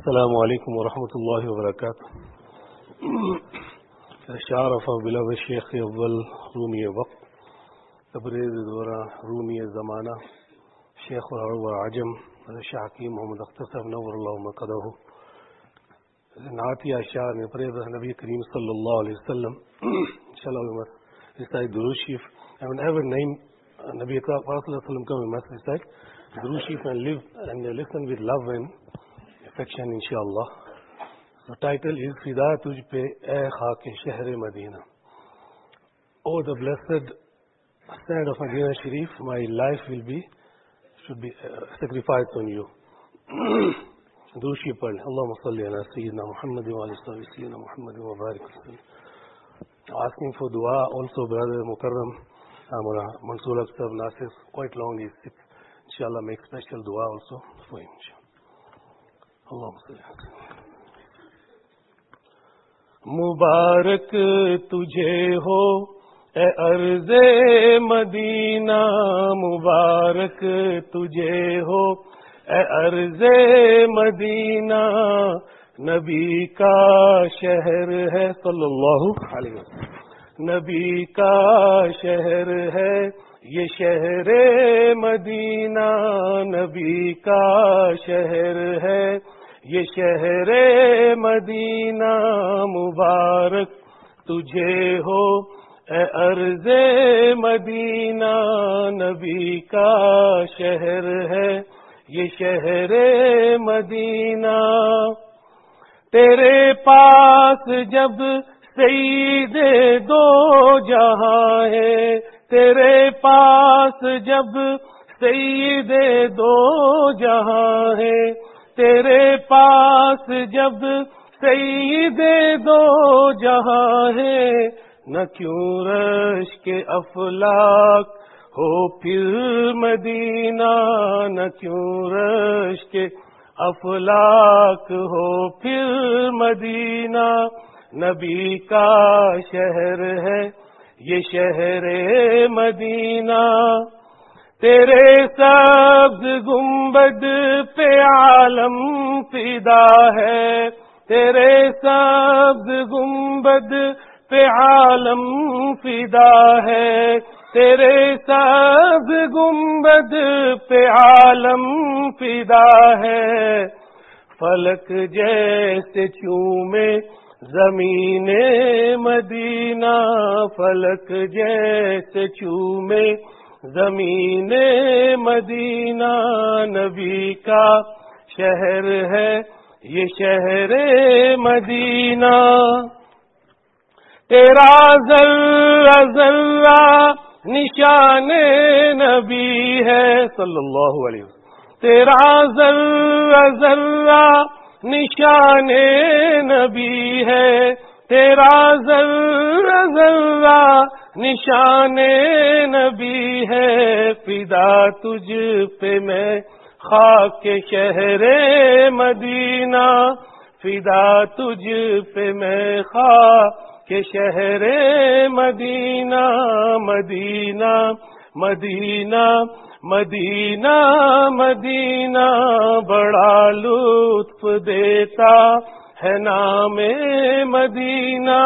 السلام علیکم ورحمۃ اللہ وبرکاتہ. شارف بلغ الشیخ اول رومی وقت تبریز دورہ رومی زمانہ شیخ العرب والعجم شاہ حکیم محمد اختر صاحب نور اللہ مقدہ نعتیہ اشعار میں پریز نبی کریم صلی اللہ علیہ وسلم inshallah recite Durood Sharif. I will ever name Nabi Akram sallallahu alaihi wasallam come, we must recite Durood Sharif and live and listen with love and affection inshallah. The title is Fida Tujh Pe Ay Khak Shahr Madina. Oh, the blessed sand of Medina Sharif, my life should be sacrificed on you. Durood Sharif pardh Allahumma salli ala Sayyidina Muhammad wa ala Sayyidina Muhammad wa barik wasallam. Asking for dua also, brother Mukarram Mansoor Akhtar Nasir, quite long, he's sick. Inshallah, make special dua also for him. Allahumma salli ala Sayyidina. Mubarak tujhe ho اے ارض مدینہ، مبارک تجھے ہو اے ارض مدینہ، نبی کا شہر ہے صلی اللہ علیہ وسلم، نبی کا شہر ہے یہ شہر مدینہ، نبی کا شہر ہے یہ شہر مدینہ، مبارک تجھے ہو اے ارض مدینہ، نبی کا شہر ہے یہ شہر مدینہ، تیرے پاس جب سید دو جہاں ہے، تیرے پاس جب سید دو جہاں ہے، تیرے پاس جب سید دو جہاں ہے، نہ کیوں رش کے افلاک ہو پھر مدینہ، نہ کیوں رش کے افلاک ہو پھر مدینہ، نبی کا شہر ہے یہ شہر مدینہ، تیرے سبز گنبد پہ عالم فدا ہے، تیرے سبز گنبد پہ عالم فدا ہے، تیرے سبز گنبد پہ عالم فدا ہے، فلک جیسے چومے زمین مدینہ، فلک جیسے چومے زمین مدینہ، نبی کا شہر ہے یہ شہر مدینہ، تیرا ذرہ ذرہ نشان نبی ہے صلی اللہ علیہ وسلم، تیرا ذرہ ذرہ نشان نبی ہے، تیرا ذرہ ذرہ نشان نبی ہے، فدا تجھ پہ میں خاک شہر مدینہ، فدا تجھ پہ میں خاک کہ شہر مدینہ، مدینہ مدینہ مدینہ مدینہ، بڑا لطف دیتا ہے نام مدینہ،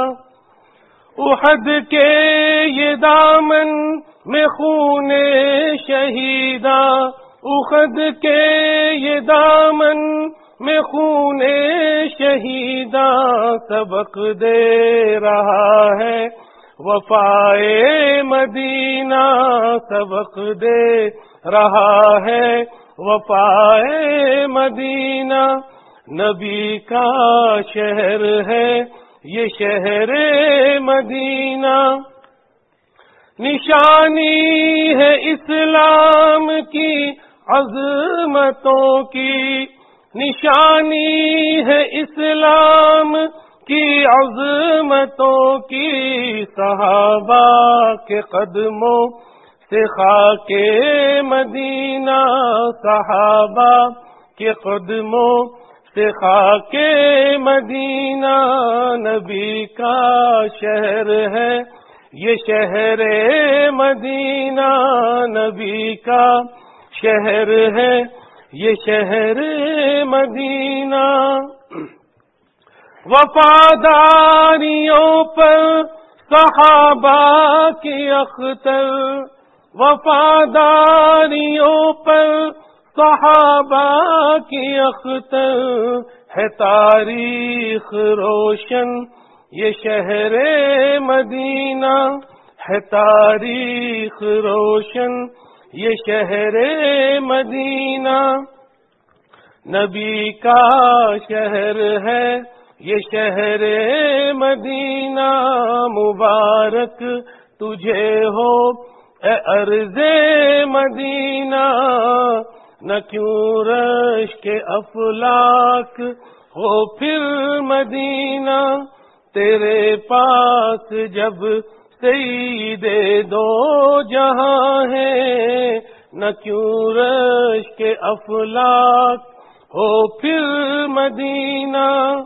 احد کے یہ دامن میں خون شہیداں، احد کے یہ دامن میں خون شہیداں، سبق دے رہا ہے وفائے مدینہ، سبق دے رہا ہے وفائے مدینہ، نبی کا شہر ہے یہ شہر مدینہ، نشانی ہے اسلام کی عظمتوں کی، نشانی ہے اسلام کی عظمتوں کی، صحابہ کے قدموں سے خاک مدینہ، صحابہ کے قدموں سے خاک مدینہ، نبی کا شہر ہے یہ شہر مدینہ، نبی کا شہر ہے یہ شہر مدینہ وفاداریوں پر صحابہ کی اختر، وفاداریوں پر صحابہ کی اختر ہے تاریخ روشن یہ شہر مدینہ، ہے تاریخ روشن یہ شہر مدینہ، نبی کا شہر ہے یہ شہر مدینہ، مبارک تجھے ہو اے ارض مدینہ، نہ کیوں رش کے افلاک ہو پھر مدینہ، تیرے پاس جب سید دو جہاں ہے، نہ کیوں رش کے افلاک ہو پھر مدینہ،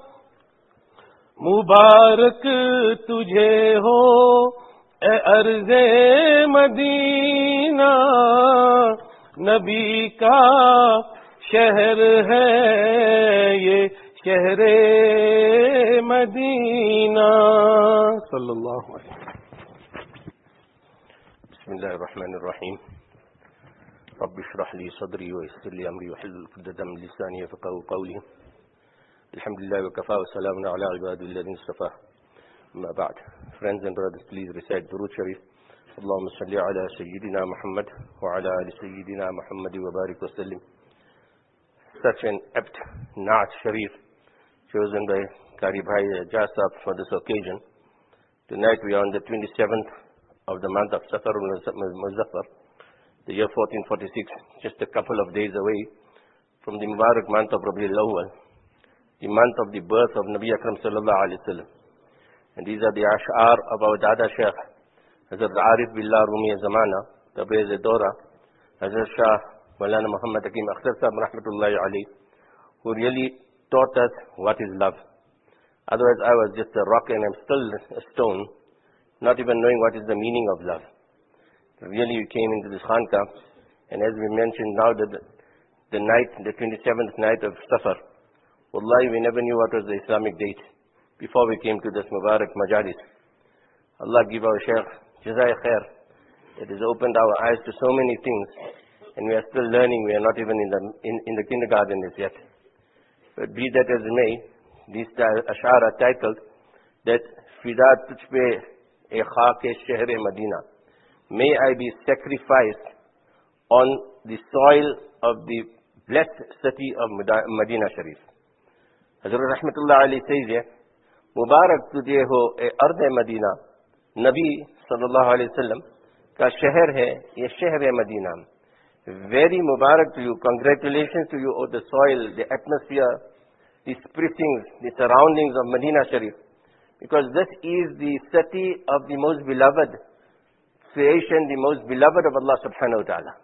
مبارک تجھے ہو اے ارض مدینہ، نبی کا شہر ہے یہ شہر مدینہ صلی اللہ علیہ وسلم۔ بسم اللہ الرحمن الرحیم، رب اشرح لي صدري ويسر لي امري واحلل عقدة من لساني يفقهوا قولي، الحمد لله وكفى وسلام على عباد الذين اصطفى، اما بعد. Friends and brothers, please recite Durood Sharif. اللهم صل على سيدنا محمد وعلى آل سيدنا محمد وبارك وسلم. Such an apt Naat Sharif chosen by Qari Bhai Jasab for this occasion. Tonight we are on the 27th of the month of Safar al-Muzaffar, the year 1446, just a couple of days away from the Mubarak month of Rabiul Awwal, the month of the birth of Nabi Akram sallallahu alayhi wa sallam. And these are the ash'ar of our Dada Shaykh, Hazrat Arif Billah Rumi Zamana, Tabriz Dora, Hazrat Shah Maulana Muhammad Hakim Akhtar Sahib Rahmatullahi alayhi, who really taught us what is love. Otherwise I was just a rock and I'm still a stone, not even knowing what is the meaning of love. Really we came into this Khanqah, and as we mentioned now that the night, the 27th night of Safar, wallahi we never knew what was the Islamic date before we came to this Mubarak Majalis. Allah give our Shaykh Jazai Khair. It has opened our eyes to so many things, and we are still learning. We are not even in the kindergarten as yet. But be that as it may, these ash'ar are titled that Fida Tuj Pe E Khak-e Shahr Madina. May I be sacrificed on the soil of the blessed city of Medina Sharif. Hazrat Rahmatullah Ali says here, Mubarak tujhe ho e arde Madina, Nabi sallallahu alayhi wa sallam ka shahr hai, ye shahr Madina. Very Mubarak to you, congratulations to you on the soil, the atmosphere, the spritzings, the surroundings of Medina Sharif. Because this is the city of the most beloved creation, the most beloved of Allah subhanahu wa ta'ala.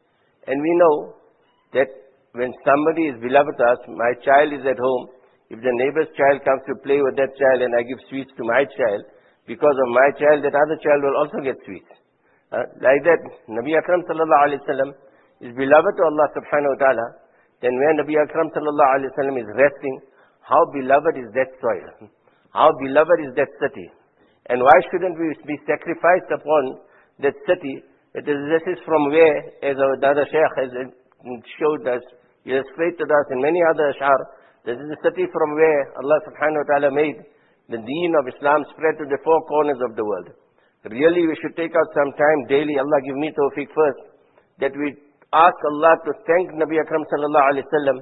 And we know that when somebody is beloved to us, my child is at home, if the neighbor's child comes to play with that child and I give sweets to my child, because of my child, that other child will also get sweets. Like that, Nabi Akram sallallahu alayhi wa sallam is beloved to Allah subhanahu wa ta'ala. Then where Nabi Akram sallallahu alayhi wa sallam is resting, how beloved is that soil? How beloved is that city? And why shouldn't we be sacrificed upon that city? This is from where, as our Dada Shaykh has showed us, he has stated us in many other ash'ar, this is the city from where Allah subhanahu wa ta'ala made the deen of Islam spread to the four corners of the world. Really we should take out some time daily, Allah give me tawfiq first, that we ask Allah to thank Nabi Akram sallallahu alayhi wa sallam,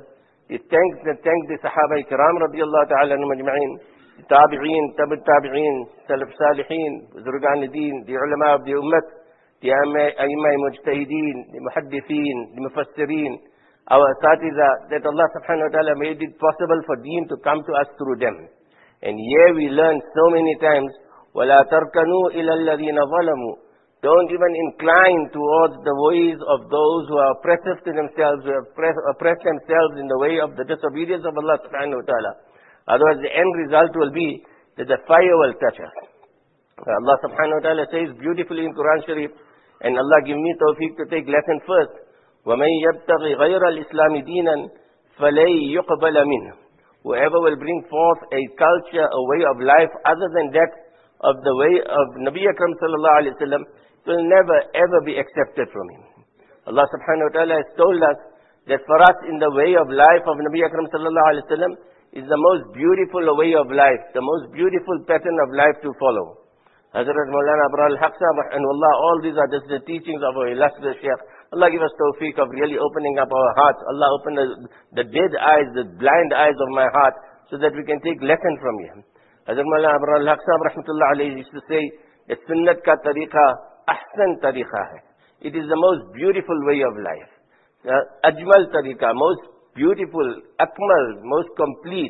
thank the Sahaba Ikram radiyallahu ta'ala anhum ajma'in, the Tabi'een, Tabi'een, Salaf Salihin, Zurgan al-Deen, the ulama of the Ummah, the Aimai Mujtahideen, the Muhaddithin, the Mufassirin, our Asatiza, that Allah subhanahu wa ta'ala made it possible for deen to come to us through them. And here we learn so many times, وَلَا تَرْكَنُوا إِلَى الَّذِينَ ظَلَمُوا. Don't even incline towards the ways of those who are oppressive to themselves, who have oppressed themselves in the way of the disobedience of Allah subhanahu wa ta'ala. Otherwise the end result will be that the fire will touch us. Allah subhanahu wa ta'ala says beautifully in Quran Sharif, and Allah give me tawfiq to take lesson first. وَمَنْ يَبْتَغِ غَيْرَ الْإِسْلَامِ دِينًا فَلَنْ يُقْبَلَ مِنْهُ. Whoever will bring forth a culture, a way of life other than that of the way of Nabi Akram sallallahu alayhi wa sallam, will never ever be accepted from him. Allah subhanahu wa ta'ala has told us that for us in the way of life of Nabi Akram sallallahu alayhi wa sallam is the most beautiful way of life, the most beautiful pattern of life to follow. Hazrat Maulana Abrar al-Haq Sahib, and Allah, all these are just the teachings of our illustrious Shaykh. Allah give us tawfiq of really opening up our hearts. Allah open the dead eyes, the blind eyes of my heart, so that we can take lesson from him. Hazrat Maulana Abrar al-Haq Sahib rahmatullah alayhi used to say that sunnat ka tariqa ahsan tariqa hai. It is the most beautiful way of life. Ajmal tariqa, most beautiful, akmal, most complete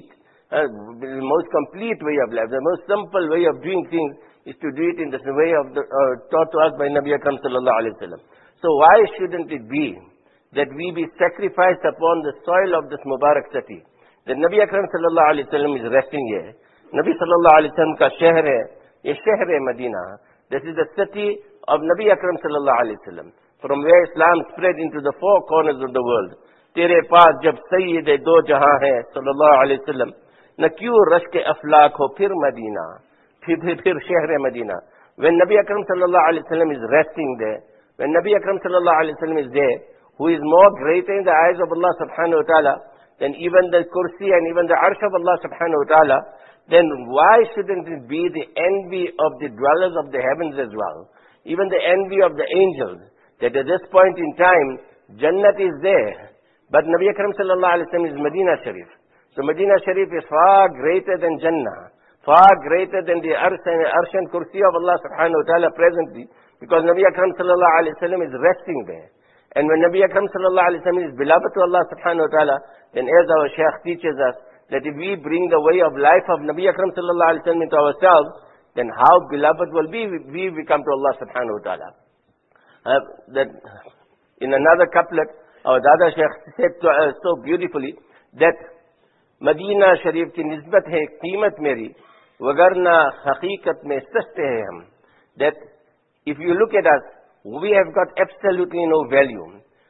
way of life. The most simple way of doing things is to do it in the way of taught to us by Nabi Akram sallallahu alayhi wa sallam. So why shouldn't it be that we be sacrificed upon the soil of this Mubarak city? That Nabi Akram sallallahu alayhi wa sallam is resting here. Nabi sallallahu alayhi wa sallam ka shehr hai, ye shehr hai Medina. This is the city of Nabi Akram sallallahu alayhi wa sallam, from where Islam spread into the four corners of the world. Tere paas jab Sayyid do jahan hai sallallahu alayhi wa sallam, na kyun rashk aflaq ho phir Medina. Phir shehr Medina. When Nabi Akram sallallahu alayhi wa sallam is resting there, when Nabi Akram sallallahu alayhi wa sallam is there, who is more greater in the eyes of Allah subhanahu wa ta'ala than even the kursi and even the arsh of Allah subhanahu wa ta'ala, then why shouldn't it be the envy of the dwellers of the heavens as well? Even the envy of the angels, that at this point in time, Jannat is there, but Nabi Akram sallallahu alayhi wa sallam is Medina Sharif. So Medina Sharif is far greater than Jannah, far greater than the arsh and kursi of Allah subhanahu wa ta'ala presently, because Nabi Akram sallallahu alayhi wa sallam is resting there. And when Nabi Akram sallallahu alayhi wa sallam is beloved to Allah subhanahu wa ta'ala, then as our Shaykh teaches us, that if we bring the way of life of Nabi Akram sallallahu alayhi wa sallam into ourselves, then how beloved will we become to Allah subhanahu wa ta'ala. That in another couplet, our Dada Shaykh said so beautifully, that Medina Sharif ki nisbat hai qeemat meri, wagarna haqiqat mein saste hai hum. That if you look at us, we have got absolutely no value.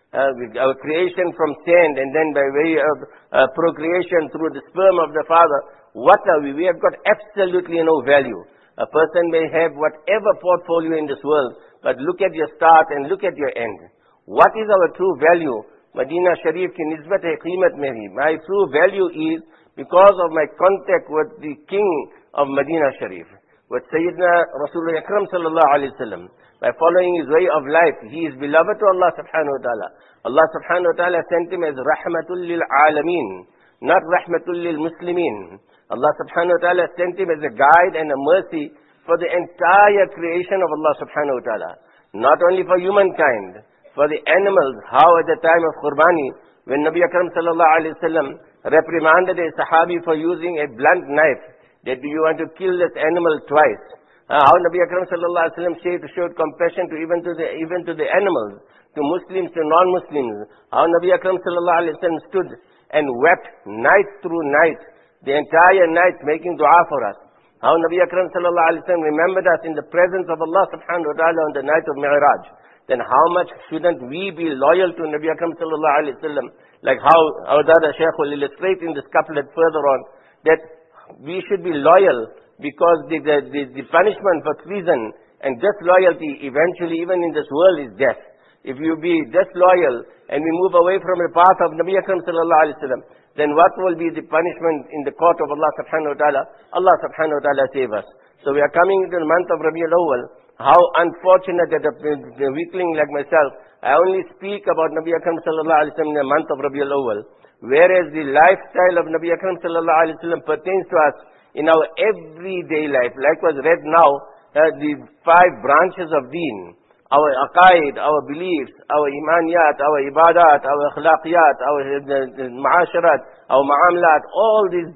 Our creation from sand and then by way of procreation through the sperm of the father, what are we? We have got absolutely no value. A person may have whatever portfolio in this world, but look at your start and look at your end. What is our true value? Medina Sharif ki nisbat hai qeemat meri. My true value is because of my contact with the king of Medina Sharif, with Sayyidina Rasulullah Akram sallallahu alayhi wa sallam. By following his way of life, he is beloved to Allah subhanahu wa ta'ala. Allah subhanahu wa ta'ala sent him as rahmatul lil alameen, not rahmatul lil muslimin. Allah subhanahu wa ta'ala sent him as a guide and a mercy for the entire creation of Allah subhanahu wa ta'ala. Not only for humankind, for the animals. How at the time of Qurbani, when Nabi Akram sallallahu alayhi wa sallam reprimanded a sahabi for using a blunt knife, that do you want to kill this animal twice? How Nabi Akram sallallahu alaihi wasallam showed compassion to even to the animals, to Muslims, to non-Muslims. How Nabi Akram sallallahu alaihi wasallam stood and wept night through night, the entire night making dua for us. How Nabi Akram sallallahu alaihi wasallam remembered us in the presence of Allah subhanahu wa ta'ala on the night of Mi'raj. Then how much shouldn't we be loyal to Nabi Akram sallallahu alaihi wasallam? Like how our Dada Shaykh will illustrate in this couplet further on, that we should be loyal, because the punishment for treason and disloyalty eventually even in this world is death. If you be disloyal and we move away from the path of Nabi Akram sallallahu alaihi wasallam, then what will be the punishment in the court of Allah subhanahu wa ta'ala? Allah subhanahu wa ta'ala save us. So we are coming into the month of Rabiul Awwal. How unfortunate that a weakling like myself, I only speak about Nabi Akram sallallahu alaihi wasallam in the month of Rabiul Awwal, whereas the lifestyle of Nabi Akram sallallahu alaihi wasallam pertains to us in our everyday life. Like was read now, the 5 branches of deen, our aqaid, our beliefs, our imaniyat, our ibadat, our akhlaqiyat, our ma'asharat, our ma'amlat, all these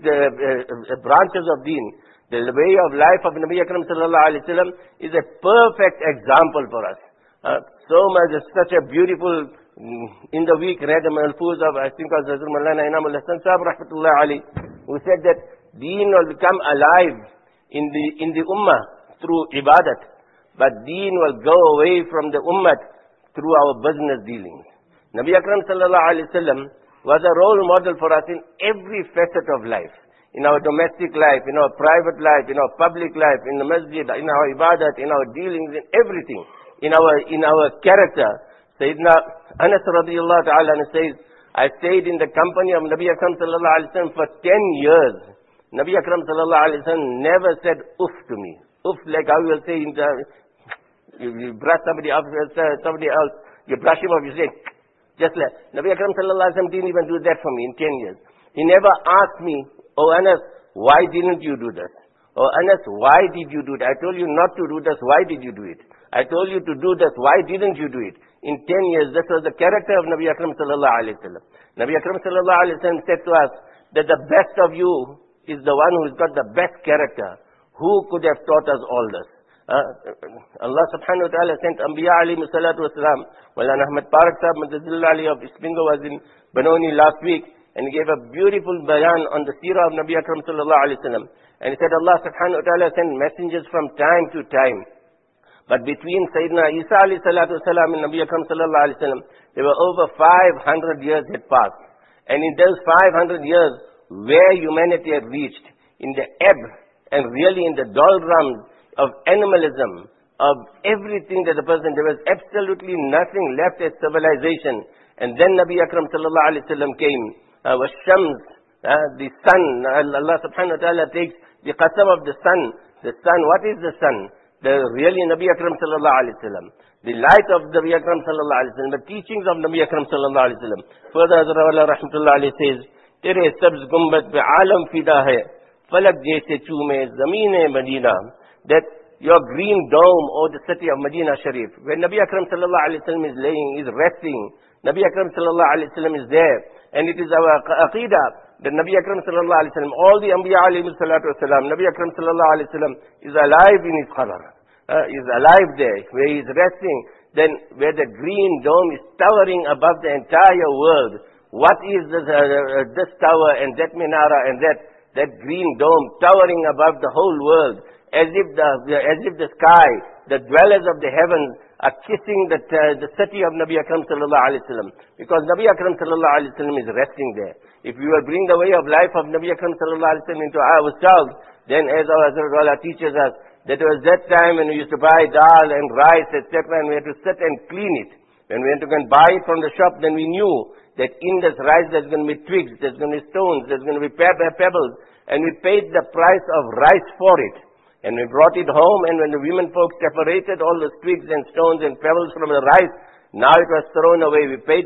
branches of deen, the way of life of Nabi Akram sallallahu alaihi wasallam is a perfect example for us. So much, such a beautiful, in the week read a malfuz of, I think it was Hazrat Maulana Inam al-Hasan Sahib rahmatullah alayhi, who said that deen will become alive in the ummah through ibadat, but deen will go away from the ummah through our business dealings. Nabi Akram sallallahu alayhi wa sallam was a role model for us in every facet of life. In our domestic life, in our private life, in our public life, in the masjid, in our ibadat, in our dealings, in everything. In our character. Sayyidina Anas radiyallahu ta'ala says, I stayed in the company of Nabi Akram sallallahu alayhi wa sallam for 10 years. Nabi Akram sallallahu alayhi wa sallam never said uff to me. Uff, like how you will say in the, you brush somebody else, you brush him off, you say, just like, Nabi Akram sallallahu alayhi wa sallam didn't even do that for me in 10 years. He never asked me, oh Anas, why didn't you do this? Oh Anas, why did you do that? I told you not to do this, why did you do it? I told you to do this, why didn't you do it? In 10 years, this was the character of Nabi Akram sallallahu alayhi wa sallam. Nabi Akram sallallahu alayhi wa sallam said to us that the best of you is the one who has got the best character. Who could have taught us all this? Allah subhanahu wa ta'ala sent Anbiya alayhi salatu wasalam. Maulana Ahmad Parak Sahib Madadullah Ali of Ispingo was in Benoni last week, and he gave a beautiful bayan on the seerah of Nabi Akram sallallahu alayhi wa sallam. And he said Allah subhanahu wa ta'ala sent messengers from time to time. But between Sayyidina Isa alayhi salatu wasalam and Nabi Akram sallallahu alayhi wa sallam, there were over 500 years had passed. And in those 500 years, where humanity had reached, in the ebb and really in the doldrums of animalism, of everything that the person, there was absolutely nothing left as civilization. And then Nabi Akram sallallahu alayhi wa sallam came. Shams, the sun, Allah subhanahu wa ta'ala takes the qasam of the sun. The sun, what is the sun? Really Nabi Akram sallallahu alayhi wa sallam. The light of Nabi Akram sallallahu alayhi wa sallam. The teachings of Nabi Akram sallallahu alayhi wa sallam. Further, Hazrat Allah rahmatullah alayhi says, Tere sabz gumbat pe alam fida hai, falak jaise chume zameen Medina. That your green dome or the city of Medina Sharif, where Nabi Akram sallallahu alayhi wa sallam is laying, is resting. Nabi Akram sallallahu alayhi wa sallam is there. And it is our aqidah that Nabi Akram sallallahu alayhi wa sallam, all the Anbiya alayhi salatu wasalam, Nabi Akram sallallahu alayhi wa sallam is alive in his qabr. Is alive there, where he is resting. Then where the green dome is towering above the entire world. What is this tower and that minara and that green dome towering above the whole world? As if the sky, the dwellers of the heavens are kissing the city of Nabi Akram sallallahu alayhi wa sallam. Because Nabi Akram sallallahu alayhi wa sallam is resting there. If we will bring the way of life of Nabi Akram sallallahu alayhi wa sallam into ourselves, then as our Hazrat Allah teaches us, that was that time when we used to buy dal and rice, etc., and we had to sit and clean it. When we had to go and buy it from the shop, then we knew that in this rice there's going to be twigs, there's going to be stones, there's going to be pebbles, and we paid the price of rice for it. And we brought it home, and when the women folks separated all the twigs and stones and pebbles from the rice, now it was thrown away. We paid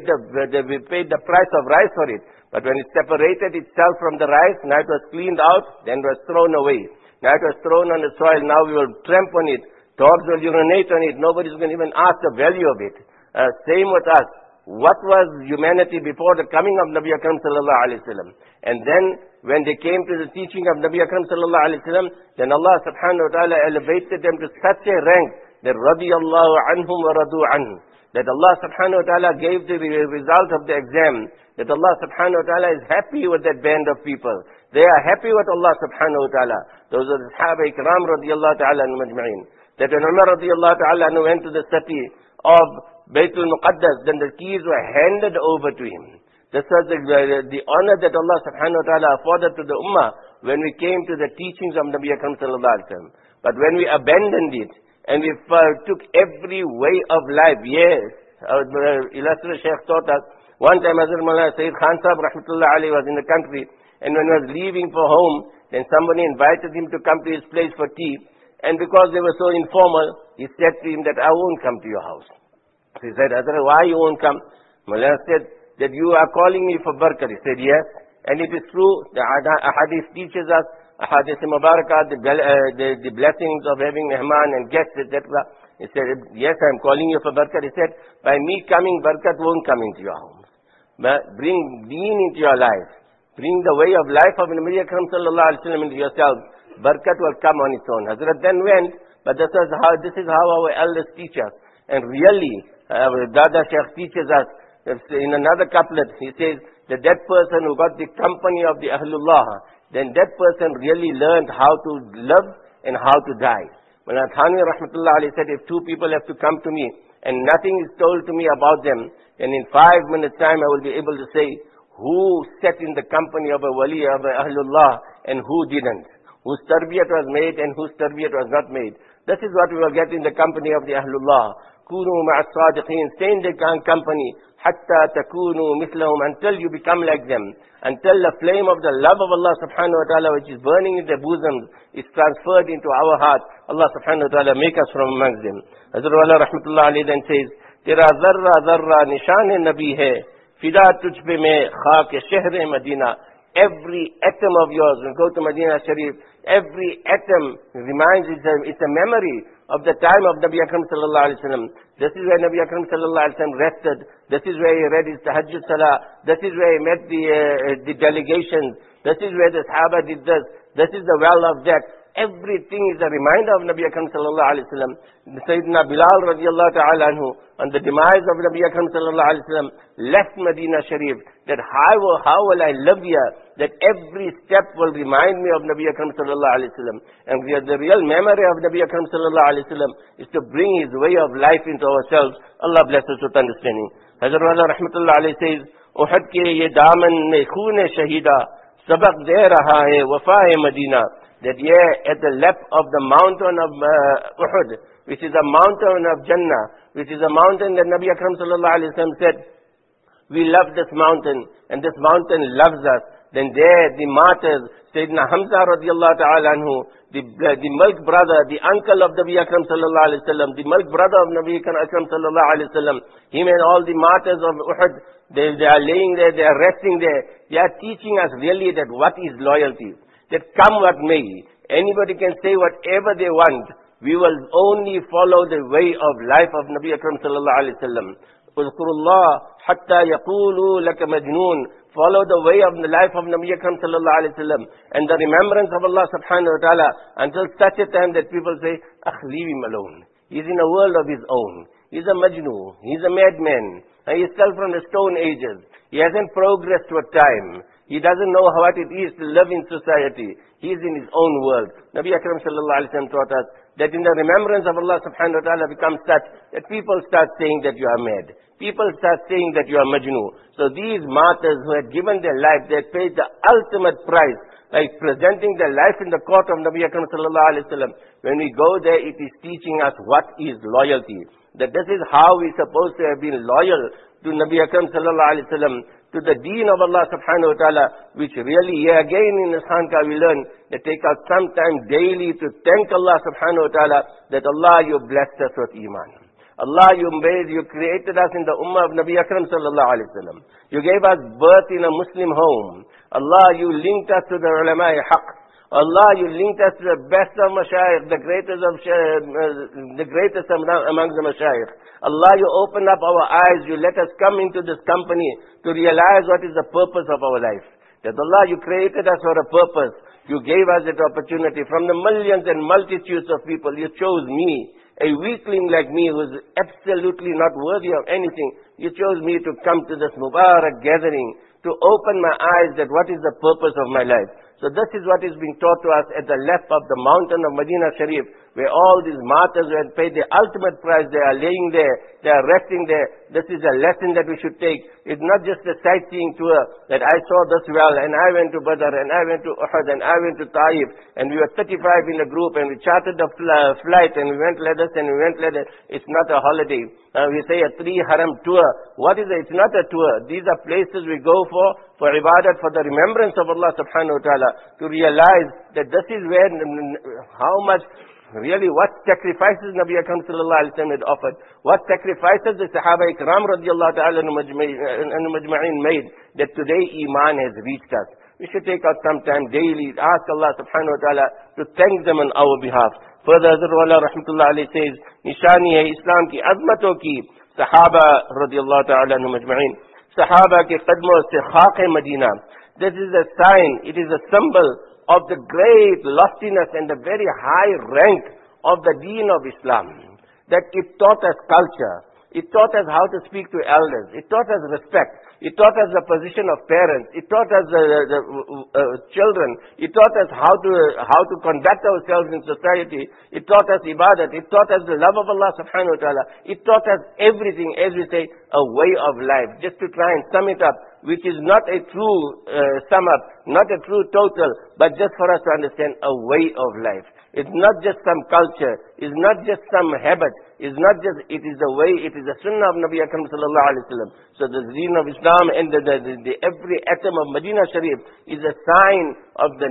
the price of rice for it. But when it separated itself from the rice, now it was cleaned out, then it was thrown away. Now it was thrown on the soil, now we will tramp on it. Dogs will urinate on it. Nobody's going to even ask the value of it. Same with us. What was humanity before the coming of Nabi Akram sallallahu alayhi wa sallam? And then when they came to the teaching of Nabi Akram sallallahu alayhi wa sallam, then Allah subhanahu wa ta'ala elevated them to such a rank that radiyallahu anhum wa radu anhu. That Allah subhanahu wa ta'ala gave the result of the exam. That Allah subhanahu wa ta'ala is happy with that band of people. They are happy with Allah subhanahu wa ta'ala. Those are the Sahaba Ikram radiyallahu ta'ala anhu majma'in. That when Umar radiyallahu ta'ala anhu went to the city of Baytul Muqaddas, then the keys were handed over to him. This was the honor that Allah subhanahu wa ta'ala afforded to the Ummah when we came to the teachings of Nabi Akram sallallahu alayhi wa sallam. But when we abandoned it, and we took every way of life, yes, our illustrious Shaykh taught us, one time Hazrat Maulana Sayyid Khan Sahib rahmatullah alayhi was in the country, and when he was leaving for home, then somebody invited him to come to his place for tea, and because they were so informal, he said to him that I won't come to your house. So he said, Hazrat, why you won't come? Maulana said that you are calling me for barakah. He said, yes, and it is true, the hadith teaches us, Ahadith Mubarakah, the blessings of having mehman and guests, etc. He said, yes, I am calling you for barakat. He said, by me coming, barakat won't come into your homes. But bring deen into your life. Bring the way of life of Nabi Akram sallallahu alayhi wa sallam into yourself. Barakat will come on its own. Hazrat then went, but this is how our elders teach us. And really, Dada Shaykh teaches us, in another couplet, he says, that person who got the company of the Ahlullah, then that person really learned how to live and how to die. When Thani rahmatullah alayhi said, if two people have to come to me and nothing is told to me about them, and in 5 minutes time I will be able to say who sat in the company of a wali of Ahlullah and who didn't, whose tarbiyat was made and whose tarbiyat was not made. This is what we will get in the company of the Ahlullah. Kunu ma'a sadiqeen, stay in the company, hatta takunu mithlahum, until you become like them, until the flame of the love of Allah subhanahu wa ta'ala which is burning in their bosoms is transferred into our heart. Allah subhanahu wa ta'ala make us from amongst them. Hazrat Wala rahmatullah alayhi then says, Tera zarra zarra nishan nabi hai, fida tujh pe mein khaak shahr Madina. Every atom of yours, when you go to Medina Sharif, every atom reminds, it's a memory of the time of Nabi Akram sallallahu alaihi wasallam. This is where Nabi Akram sallallahu alaihi wasallam rested. This is where he read his tahajjud salah. This is where he met the delegations. This is where the Sahaba did this. This is the well of that. Everything is a reminder of Nabi Akram sallallahu alaihi wasallam. Sayyidina Bilal radiallahu ta'ala anhu, on the demise of Nabi Akram sallallahu alaihi wasallam, left Medina Sharif, that how will I live here, that every step will remind me of Nabi Akram sallallahu alaihi wasallam. And the real memory of Nabi Akram sallallahu alaihi wasallam is to bring his way of life into ourselves. Allah bless us with understanding. Hazrat Wala rahmatullah alayhi says, Uhud ke ye daman mein khoon shahida, sabak de raha hai wafa hai Madina. That at the lap of the mountain of Uhud, which is a mountain of Jannah, which is a mountain that Nabi Akram sallallahu alaihi wasallam said, we love this mountain and this mountain loves us. Then there the martyrs, Sayyidina Hamza radiallahu ta'ala anhu, the milk brother, the uncle of Nabi Akram sallallahu alaihi wasallam, the milk brother of Nabi Akram sallallahu alaihi wasallam, him and all the martyrs of Uhud, they are laying there, they are resting there. They are teaching us really that what is loyalty. That come what may, anybody can say whatever they want. We will only follow the way of life of Nabi Akram sallallahu alaihi wasallam. Uzkurullah hatta yaqulu laka majnoon. Follow the way of the life of Nabi Akram sallallahu alaihi wasallam and the remembrance of Allah subhanahu wa ta'ala until such a time that people say, leave him alone. He's in a world of his own. He's a majnoo. He's a madman. He is still from the stone ages. He hasn't progressed with time. He doesn't know what it is to live in society. He is in his own world. Nabi Akram sallallahu alaihi wasallam taught us that in the remembrance of Allah subhanahu wa ta'ala becomes such that people start saying that you are mad. People start saying that you are majnoo. So these martyrs who had given their life, they had paid the ultimate price by presenting their life in the court of Nabi Akram sallallahu alaihi wasallam. When we go there, it is teaching us what is loyalty. That this is how we're supposed to have been loyal to Nabi Akram sallallahu alaihi wasallam, to the deen of Allah subhanahu wa ta'ala, which really here again in this Khanqah we learn that take out some time daily to thank Allah subhanahu wa ta'ala that Allah, you blessed us with iman. Allah, you created us in the ummah of Nabi Akram sallallahu alaihi wasallam. You gave us birth in a Muslim home. Allah, you linked us to the ulama-i haqq. Allah, you linked us to the best of mashayikh, the greatest amongst the mashayikh. Allah, you opened up our eyes, you let us come into this company to realize what is the purpose of our life. That Allah, you created us for a purpose. You gave us that opportunity. From the millions and multitudes of people, you chose me, a weakling like me who is absolutely not worthy of anything. You chose me to come to this Mubarak gathering, to open my eyes that what is the purpose of my life. So this is what is being taught to us at the left of the mountain of Medina Sharif, where all these martyrs who had paid the ultimate price, they are laying there, they are resting there. This is a lesson that we should take. It's not just a sightseeing tour that I saw this well and I went to Badr and I went to Uhud and I went to Taif and we were 35 in a group and we chartered the flight and we went like this and we went like that. It's not a holiday. We say a 3-haram tour. What is it? It's not a tour. These are places we go for ibadat, for the remembrance of Allah subhanahu wa ta'ala, to realize that this is where, how much, really what sacrifices Nabi Akram sallallahu alaihi wasallam had offered, what sacrifices the Sahaba Ikram radiallahu ta'ala majma'in made, that today Iman has reached us. We should take out some time daily, ask Allah subhanahu wa ta'ala to thank them on our behalf. Further, Hazrat Wala rahmatullah alayhi says, Nishani hai Islam ki azmaton ki, Sahaba radiallahu ta'ala majma'in, Sahaba ke qadmon se khaq hai Madina. This is a sign, it is a symbol of the great loftiness and the very high rank of the deen of Islam. That it taught us culture, It taught us how to speak to elders. It taught us respect. It taught us the position of parents. It taught us the children. It taught us how to conduct ourselves in society. It taught us ibadat. It taught us the love of Allah subhanahu wa ta'ala. It taught us everything, as we say, a way of life. Just to try and sum it up, which is not a true sum up, not a true total, but just for us to understand a way of life. It's not just some culture. It's not just some habit. It is the way, it is the sunnah of Nabi Akram sallallahu alayhi wa sallam. So the deen of Islam and the every atom of Medina Sharif is a sign of the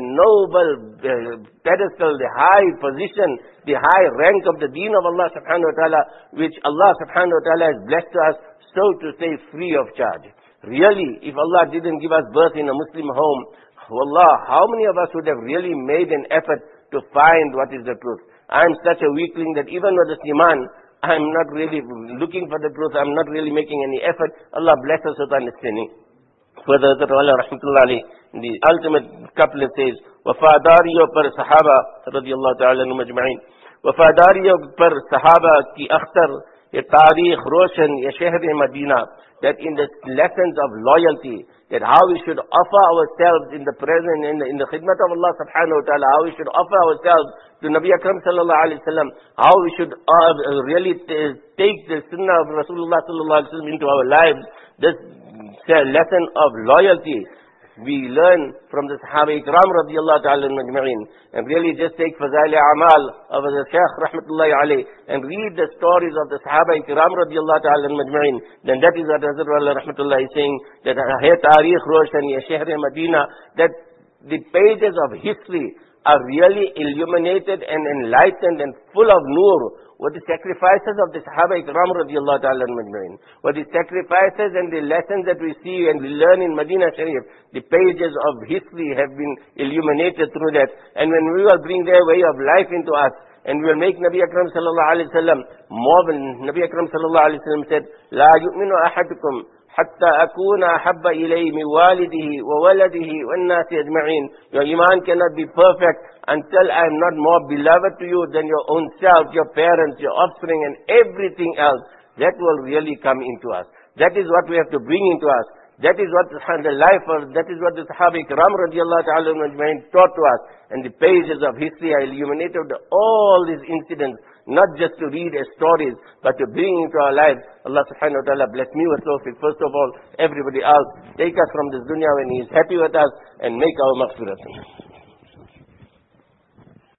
noble pedestal, the high position, the high rank of the deen of Allah subhanahu wa ta'ala, which Allah subhanahu wa ta'ala has blessed us, so to say, free of charge. Really, if Allah didn't give us birth in a Muslim home, wallah, how many of us would have really made an effort to find what is the truth? I am such a weakling that even with this iman, I am not really looking for the truth. I am not really making any effort. Allah bless us with understanding. Further, Hazrat Wala Rahmatullah Ali, in the ultimate couplet says, Wafadariyo par sahaba, radiyallahu ta'ala anhum ajma'in. Wafadariyo par sahaba ki akhtar, ye tarikh roshan, ye shehr Madina. That in the lessons of loyalty, that how we should offer ourselves in the present, in the khidmat of Allah subhanahu wa ta'ala, how we should offer ourselves to Nabi Akram sallallahu alayhi wa sallam, how we should really take the sunnah of Rasulullah sallallahu alayhi wa sallam into our lives. This lesson of loyalty we learn from the Sahaba Ikram radiyallahu ta'ala majma'in, and really just take Fazail Amal of the Shaykh rahmatullahi alayh and read the stories of the Sahaba Ikram radiyallahu ta'ala majma'in. Then that is what Hazrat Wala rahmatullahi is saying, that hai tarikh roshan ya shehr Madina, that the pages of history are really illuminated and enlightened and full of nur. What the sacrifices of the Sahaba Ikram radiyallahu ta'ala majma'in, what the sacrifices and the lessons that we see and we learn in Medina Sharif, the pages of history have been illuminated through that. And when we will bring their way of life into us, and we will make Nabi Akram sallallahu alayhi wa sallam more than Nabi Akram sallallahu alayhi wa sallam said, La yu'minu ahadukum حتى أكون أحب إليه من والده وولده والناس أجمعين. Your iman cannot be perfect until I am not more beloved to you than your own self, your parents, your offspring, and everything else. That will really come into us. That is what we have to bring into us. That is what the life of, that is what the Sahaba Ikram radiyallahu ta'ala majma'in taught to us. And the pages of history are illuminated with all these incidents, not just to read as stories, but to bring into our lives. Allah subhanahu wa ta'ala bless me with tawfiq. First of all, everybody else, take us from this dunya when He is happy with us, and make our maghfirah.